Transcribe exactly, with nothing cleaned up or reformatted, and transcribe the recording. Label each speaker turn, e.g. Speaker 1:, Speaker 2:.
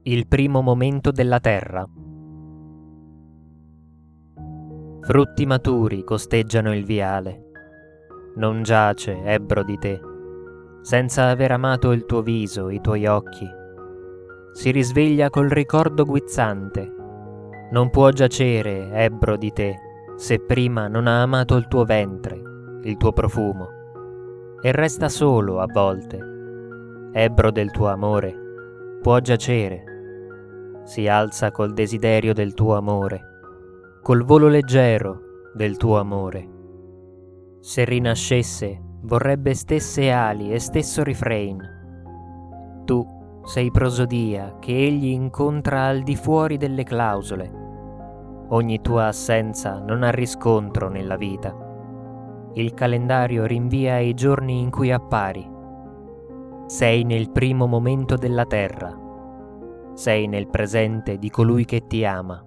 Speaker 1: Il primo momento della terra. Frutti maturi costeggiano il viale. Non giace, ebbro di te, senza aver amato il tuo viso, i tuoi occhi. Si risveglia col ricordo guizzante. Non può giacere, ebbro di te, se prima non ha amato il tuo ventre, il tuo profumo. E resta solo a volte, ebbro del tuo amore, può giacere. Si alza col desiderio del tuo amore, col volo leggero del tuo amore. Se rinascesse, vorrebbe stesse ali e stesso refrain. Tu sei prosodia che egli incontra al di fuori delle clausole. Ogni tua assenza non ha riscontro nella vita. Il calendario rinvia i giorni in cui appari. Sei nel primo momento della terra. Sei nel presente di colui che ti ama.